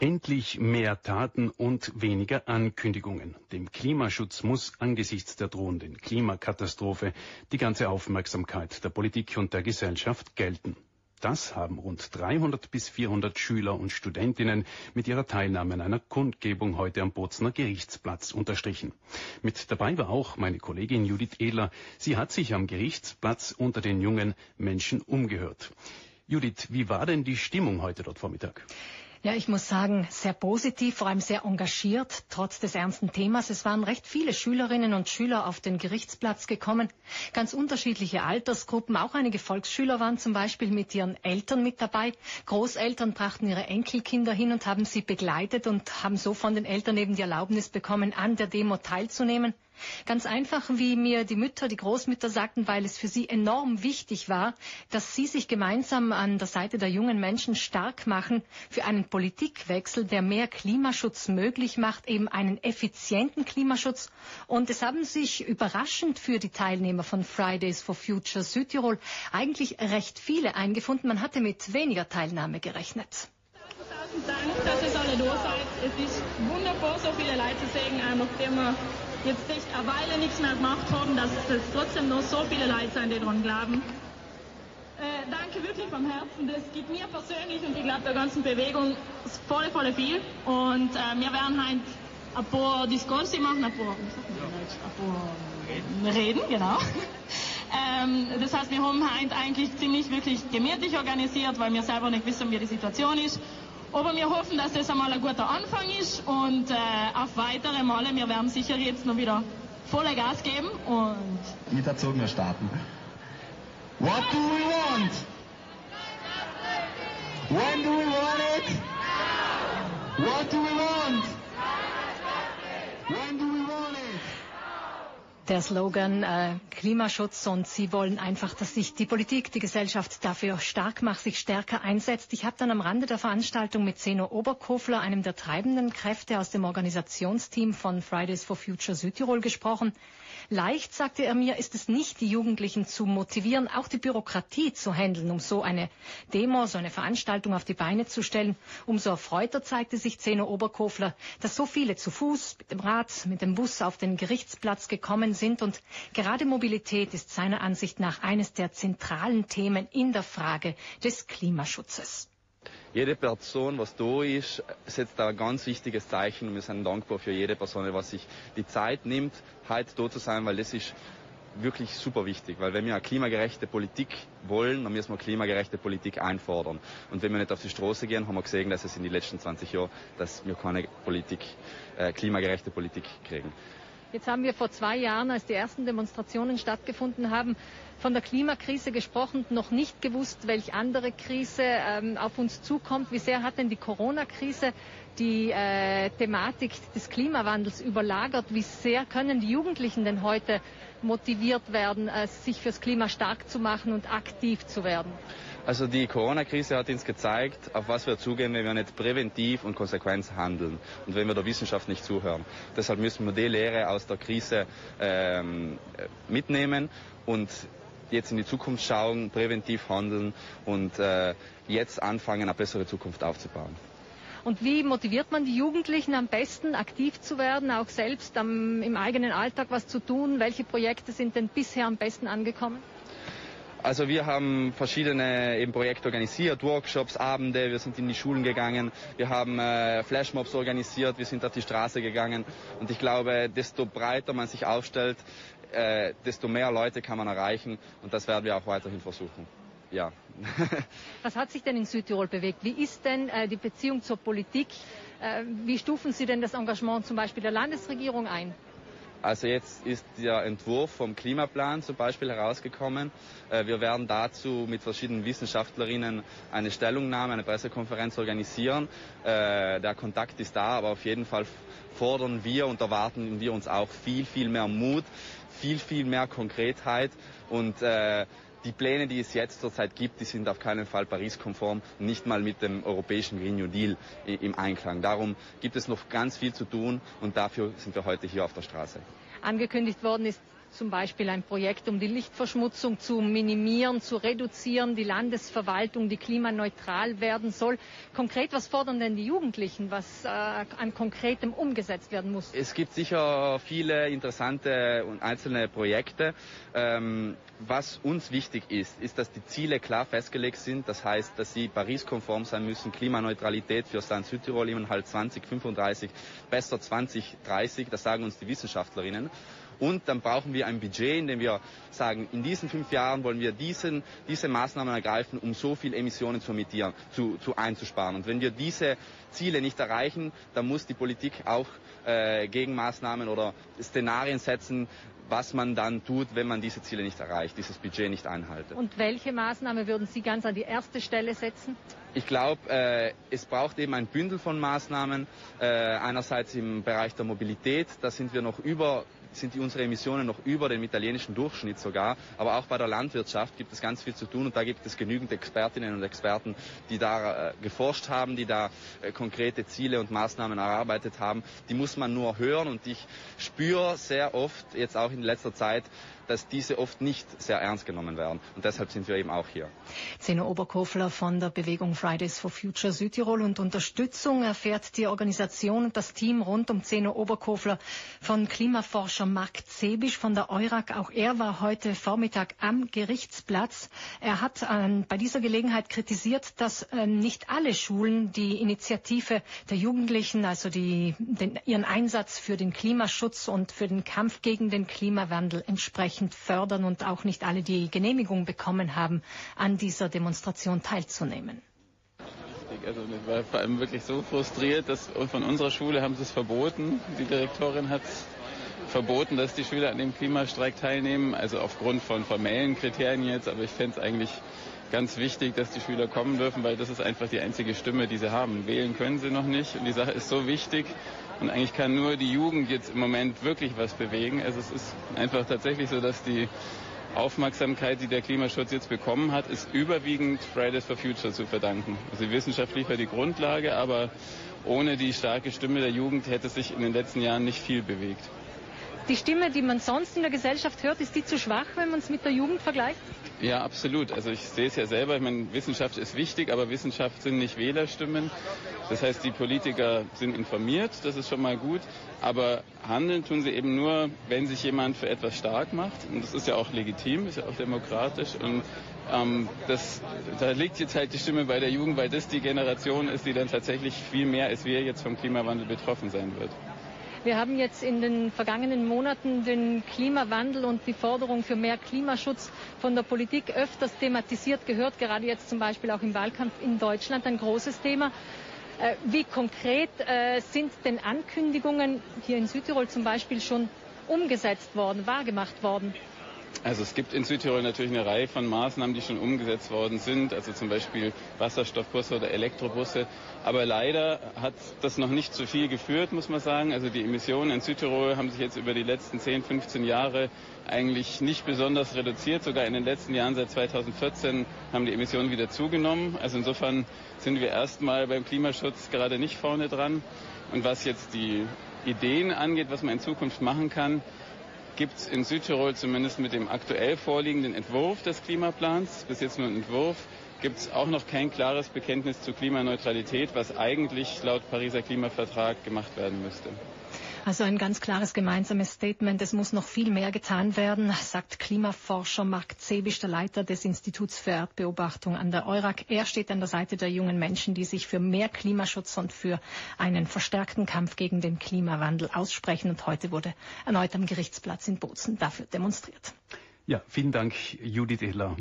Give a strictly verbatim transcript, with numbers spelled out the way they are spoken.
Endlich mehr Taten und weniger Ankündigungen. Dem Klimaschutz muss angesichts der drohenden Klimakatastrophe die ganze Aufmerksamkeit der Politik und der Gesellschaft gelten. Das haben rund dreihundert bis vierhundert Schüler und Studentinnen mit ihrer Teilnahme an einer Kundgebung heute am Bozner Gerichtsplatz unterstrichen. Mit dabei war auch meine Kollegin Judith Ehler. Sie hat sich am Gerichtsplatz unter den jungen Menschen umgehört. Judith, wie war denn die Stimmung heute dort Vormittag? Ja, ich muss sagen, sehr positiv, vor allem sehr engagiert, trotz des ernsten Themas. Es waren recht viele Schülerinnen und Schüler auf den Gerichtsplatz gekommen, ganz unterschiedliche Altersgruppen. Auch einige Volksschüler waren zum Beispiel mit ihren Eltern mit dabei. Großeltern brachten ihre Enkelkinder hin und haben sie begleitet und haben so von den Eltern eben die Erlaubnis bekommen, an der Demo teilzunehmen. Ganz einfach, wie mir die Mütter, die Großmütter sagten, weil es für sie enorm wichtig war, dass sie sich gemeinsam an der Seite der jungen Menschen stark machen für einen Politikwechsel, der mehr Klimaschutz möglich macht, eben einen effizienten Klimaschutz. Und es haben sich überraschend für die Teilnehmer von Fridays for Future Südtirol eigentlich recht viele eingefunden. Man hatte mit weniger Teilnahme gerechnet. Tausend Dank, dass ihr alle da seid. Es ist wunderbar, so viele Leute zu sehen, auch nachdem wir jetzt echt eine Weile nichts mehr gemacht haben, dass es trotzdem noch so viele Leute sind, die daran glauben. Äh, danke wirklich vom Herzen. Das gibt mir persönlich und ich glaube der ganzen Bewegung voll, voll viel. Und äh, wir werden heute ein paar Diskussionen machen, ein paar, ein paar Reden, genau. ähm, das heißt, wir haben heute eigentlich ziemlich wirklich gemütlich organisiert, weil wir selber nicht wissen, wie die Situation ist. Aber wir hoffen, dass das einmal ein guter Anfang ist und äh, auf weitere Male, wir werden sicher jetzt noch wieder volle Gas geben und mit der Zunge starten. What do we want? When do we want it? What do we want? When do we want it? Der Slogan äh, Klimaschutz, und sie wollen einfach, dass sich die Politik, die Gesellschaft dafür stark macht, sich stärker einsetzt. Ich habe dann am Rande der Veranstaltung mit Zeno Oberkofler, einem der treibenden Kräfte aus dem Organisationsteam von Fridays for Future Südtirol, gesprochen. Leicht, sagte er mir, ist es nicht, die Jugendlichen zu motivieren, auch die Bürokratie zu handeln, um so eine Demo, so eine Veranstaltung auf die Beine zu stellen. Umso erfreuter zeigte sich Zeno Oberkofler, dass so viele zu Fuß, mit dem Rad, mit dem Bus auf den Gerichtsplatz gekommen sind. Und gerade Mobilität ist seiner Ansicht nach eines der zentralen Themen in der Frage des Klimaschutzes. Jede Person, was da ist, setzt da ein ganz wichtiges Zeichen und wir sind dankbar für jede Person, was sich die Zeit nimmt, heute da zu sein, weil das ist wirklich super wichtig, weil wenn wir eine klimagerechte Politik wollen, dann müssen wir klimagerechte Politik einfordern. Und wenn wir nicht auf die Straße gehen, haben wir gesehen, dass es in den letzten zwanzig Jahren, dass wir keine Politik, äh, klimagerechte Politik kriegen. Jetzt haben wir vor zwei Jahren, als die ersten Demonstrationen stattgefunden haben, von der Klimakrise gesprochen, noch nicht gewusst, welche andere Krise ähm, auf uns zukommt. Wie sehr hat denn die Corona-Krise die äh, Thematik des Klimawandels überlagert? Wie sehr können die Jugendlichen denn heute motiviert werden, äh, sich fürs Klima stark zu machen und aktiv zu werden? Also die Corona-Krise hat uns gezeigt, auf was wir zugehen, wenn wir nicht präventiv und konsequent handeln und wenn wir der Wissenschaft nicht zuhören. Deshalb müssen wir die Lehre aus der Krise ähm, mitnehmen und jetzt in die Zukunft schauen, präventiv handeln und äh, jetzt anfangen, eine bessere Zukunft aufzubauen. Und wie motiviert man die Jugendlichen am besten, aktiv zu werden, auch selbst am, im eigenen Alltag was zu tun? Welche Projekte sind denn bisher am besten angekommen? Also wir haben verschiedene eben Projekte organisiert, Workshops, Abende, wir sind in die Schulen gegangen, wir haben äh, Flashmobs organisiert, wir sind auf die Straße gegangen und ich glaube, desto breiter man sich aufstellt, äh, desto mehr Leute kann man erreichen und das werden wir auch weiterhin versuchen. Ja. Was hat sich denn in Südtirol bewegt? Wie ist denn äh, die Beziehung zur Politik? Äh, wie stufen Sie denn das Engagement zum Beispiel der Landesregierung ein? Also jetzt ist der Entwurf vom Klimaplan zum Beispiel herausgekommen. Wir werden dazu mit verschiedenen Wissenschaftlerinnen eine Stellungnahme, eine Pressekonferenz organisieren. Der Kontakt ist da, aber auf jeden Fall fordern wir und erwarten wir uns auch viel, viel mehr Mut, viel, viel mehr Konkretheit und die Pläne, die es jetzt zurzeit gibt, die sind auf keinen Fall Paris-konform, nicht mal mit dem europäischen Green New Deal im Einklang. Darum gibt es noch ganz viel zu tun und dafür sind wir heute hier auf der Straße. Angekündigt worden ist zum Beispiel ein Projekt, um die Lichtverschmutzung zu minimieren, zu reduzieren, die Landesverwaltung, die klimaneutral werden soll. Konkret, was fordern denn die Jugendlichen, was äh, an Konkretem umgesetzt werden muss? Es gibt sicher viele interessante und einzelne Projekte. Ähm, was uns wichtig ist, ist, dass die Ziele klar festgelegt sind. Das heißt, dass sie Paris-konform sein müssen, Klimaneutralität für das Land Südtirol im halt zwanzig fünfunddreißig, besser zwanzig dreißig, das sagen uns die Wissenschaftlerinnen. Und dann brauchen wir ein Budget, in dem wir sagen, in diesen fünf Jahren wollen wir diesen, diese Maßnahmen ergreifen, um so viel Emissionen zu emittieren, zu, zu einzusparen. Und wenn wir diese Ziele nicht erreichen, dann muss die Politik auch äh, Gegenmaßnahmen oder Szenarien setzen, was man dann tut, wenn man diese Ziele nicht erreicht, dieses Budget nicht einhalten. Und welche Maßnahme würden Sie ganz an die erste Stelle setzen? Ich glaube, äh, es braucht eben ein Bündel von Maßnahmen. Äh, einerseits im Bereich der Mobilität, da sind wir noch über sind die unsere Emissionen noch über dem italienischen Durchschnitt sogar. Aber auch bei der Landwirtschaft gibt es ganz viel zu tun und da gibt es genügend Expertinnen und Experten, die da äh, geforscht haben, die da äh, konkrete Ziele und Maßnahmen erarbeitet haben. Die muss man nur hören und ich spüre sehr oft, jetzt auch in letzter Zeit, dass diese oft nicht sehr ernst genommen werden. Und deshalb sind wir eben auch hier. Zeno Oberkofler von der Bewegung Fridays for Future Südtirol und Unterstützung erfährt die Organisation und das Team rund um Zeno Oberkofler von Klimaforscher Marc Zebisch von der EURAG. Auch er war heute Vormittag am Gerichtsplatz. Er hat äh, bei dieser Gelegenheit kritisiert, dass äh, nicht alle Schulen die Initiative der Jugendlichen, also die, den, ihren Einsatz für den Klimaschutz und für den Kampf gegen den Klimawandel entsprechend fördern und auch nicht alle die Genehmigung bekommen haben, an dieser Demonstration teilzunehmen. Also ich war vor allem wirklich so frustriert, dass von unserer Schule haben sie es verboten. Die Direktorin hat verboten, dass die Schüler an dem Klimastreik teilnehmen, also aufgrund von formellen Kriterien jetzt, aber ich fände es eigentlich ganz wichtig, dass die Schüler kommen dürfen, weil das ist einfach die einzige Stimme, die sie haben. Wählen können sie noch nicht und die Sache ist so wichtig und eigentlich kann nur die Jugend jetzt im Moment wirklich was bewegen. Also es ist einfach tatsächlich so, dass die Aufmerksamkeit, die der Klimaschutz jetzt bekommen hat, ist überwiegend Fridays for Future zu verdanken. Also die Wissenschaft liefert die Grundlage, aber ohne die starke Stimme der Jugend hätte sich in den letzten Jahren nicht viel bewegt. Die Stimme, die man sonst in der Gesellschaft hört, ist die zu schwach, wenn man es mit der Jugend vergleicht? Ja, absolut. Also ich sehe es ja selber. Ich meine, Wissenschaft ist wichtig, aber Wissenschaft sind nicht Wählerstimmen. Das heißt, die Politiker sind informiert, das ist schon mal gut. Aber handeln tun sie eben nur, wenn sich jemand für etwas stark macht. Und das ist ja auch legitim, ist ja auch demokratisch. Und ähm, das, da liegt jetzt halt die Stimme bei der Jugend, weil das die Generation ist, die dann tatsächlich viel mehr als wir jetzt vom Klimawandel betroffen sein wird. Wir haben jetzt in den vergangenen Monaten den Klimawandel und die Forderung für mehr Klimaschutz von der Politik öfters thematisiert gehört, gerade jetzt zum Beispiel auch im Wahlkampf in Deutschland ein großes Thema. Wie konkret sind denn Ankündigungen hier in Südtirol zum Beispiel schon umgesetzt worden, wahrgemacht worden? Also es gibt in Südtirol natürlich eine Reihe von Maßnahmen, die schon umgesetzt worden sind, also zum Beispiel Wasserstoffbusse oder Elektrobusse. Aber leider hat das noch nicht zu viel geführt, muss man sagen. Also die Emissionen in Südtirol haben sich jetzt über die letzten zehn, fünfzehn Jahre eigentlich nicht besonders reduziert. Sogar in den letzten Jahren, seit zweitausendvierzehn, haben die Emissionen wieder zugenommen. Also insofern sind wir erstmal beim Klimaschutz gerade nicht vorne dran. Und was jetzt die Ideen angeht, was man in Zukunft machen kann, gibt es in Südtirol zumindest mit dem aktuell vorliegenden Entwurf des Klimaplans, bis jetzt nur ein Entwurf, gibt es auch noch kein klares Bekenntnis zur Klimaneutralität, was eigentlich laut Pariser Klimavertrag gemacht werden müsste. Also ein ganz klares gemeinsames Statement. Es muss noch viel mehr getan werden, sagt Klimaforscher Marc Zebisch, der Leiter des Instituts für Erdbeobachtung an der EURAG. Er steht an der Seite der jungen Menschen, die sich für mehr Klimaschutz und für einen verstärkten Kampf gegen den Klimawandel aussprechen. Und heute wurde erneut am Gerichtsplatz in Bozen dafür demonstriert. Ja, vielen Dank, Judith Ehler.